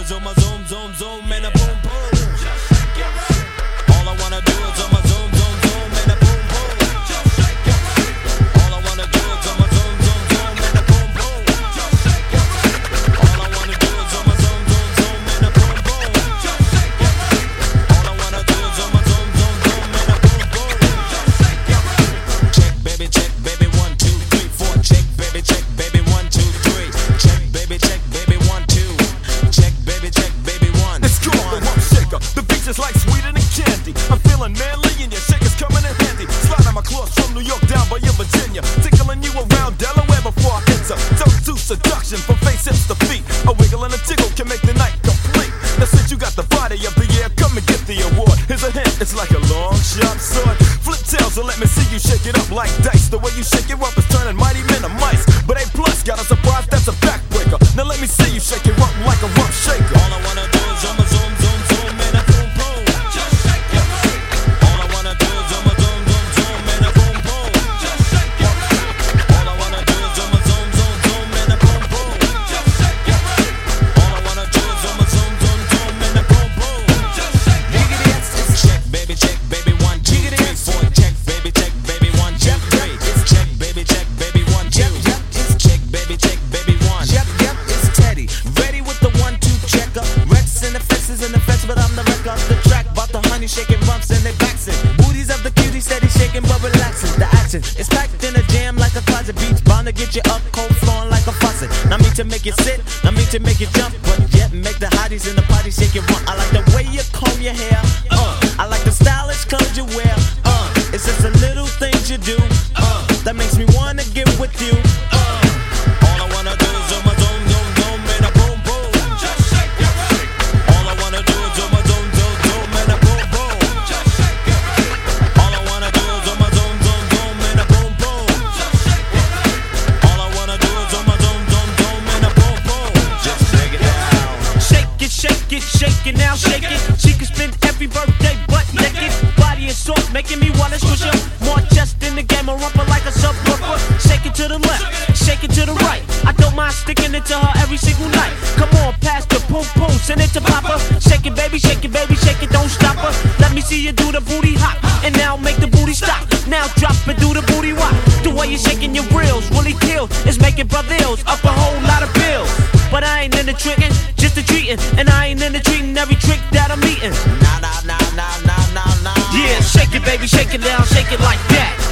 is on my zoom, zoom, zoom, and a boom, boom. All I wanna do is on my zoom, zoom, zoom, and a boom, boom. All I wanna do is on my zoom, zoom, zoom, and a boom, boom. All I wanna do is on my zoom, zoom, zoom, and a boom, boom. All I wanna do is on my zoom, zoom, zoom, and a boom, boom. Check, baby, 1, 2, 3, 4. Check, baby, 1, 2, 3. Check, baby, 1, 2. Check, baby, 1. It's cool, the rump shaker. The beach is like sweeter than candy. I'm feeling manly and your shaker's coming in handy. Sliding my claws from New York down by your Virginia. Tickling you around Delaware before I enter. Dose to seduction from face, hips to feet. A wiggle and a tickle can make the night complete. Now since you got the body of the year, come and get the award. Here's a hint, it's like a long sharp sword. Flip tails and let me see you shake it up like dice. The way you shake it up is turning mighty men to mice. But A plus got a surprise, that's a backbreaker. Now let me see you shake it up like a rump shaker. All I wanna do is on my zoom, zoom, zoom, and a boom, boom. Just shake your feet. All I wanna do is on my zoom, zoom, zoom, and a boom, boom. Just shake your feet. All I wanna do is on my zoom, zoom, zoom, and a boom, boom. Just shake your feet. All I wanna do is on my zoom, zoom, zoom, and a boom, boom. Just shake your feet. Check, baby, 1, 2, 3, 4. Check, baby, 1, 2, 3. Check, baby, 1, 2. Check, baby, 1. Yep, it's Teddy. Ready with the 1, 2 checker. Rex in the fences in the fence, but I'm the wreck off the track. Bought the honey shaking rumps and they backs in. Booties of the cutie steady shaking but relaxing. The action is packed in a jam like a closet. Beats bound to get you up, cold flowing like a faucet. Not me to make you sit, not me to make you jump, but yet make the hotties in the party shake it rump. I like the way you comb your hair. I like the stylish clothes you wear. It's just the little things you do that makes me wanna get with you. All I wanna do is on my zoom, zoom, zoom, and a boom, boom. Just shake your feet. All I wanna do is on my zoom, zoom, zoom, and a boom, boom. Just shake your feet. All I wanna do is on my zoom, zoom, zoom, and a boom, boom. Just shake your feet. All I wanna do is on my zoom, zoom, zoom, and a boom, boom. Just shake it down. Shake it now, shake it. She can spend every birthday butt naked. Body is soft, making me wanna squish her. More chest in the game, a rumper like a subwoofer. Shake it to the left, shake it to the right. I don't mind sticking it to her every single night. Come on, pass the poom poom, send it to Papa. Shake it, baby, shake it, don't stop her. Let me see you do the booty hop, and now make the booty stop. Now drop it, do the booty walk. The way you're shaking your grills really kills. It's making brothers up a whole lot of bills. But I ain't into tricking, just the treating. And I ain't into treating every trick that I'm eating. Nah. Yeah, shake it, baby, shake it down, shake it like that.